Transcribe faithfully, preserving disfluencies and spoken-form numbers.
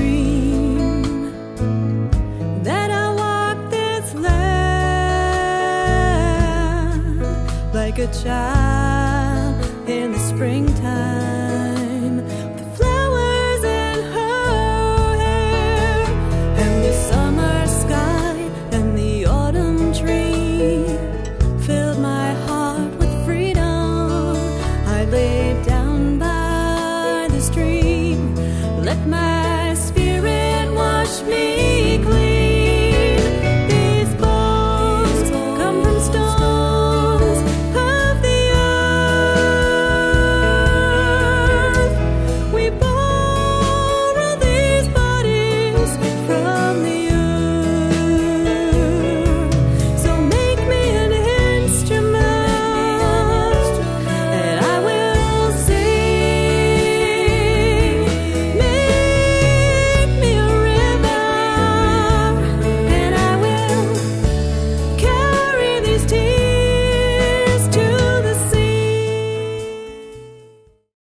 dream that I walk this land like a child in the springtime, the flowers in her hair, and the summer sky and the autumn tree filled my heart with freedom. I laid down by the stream, let my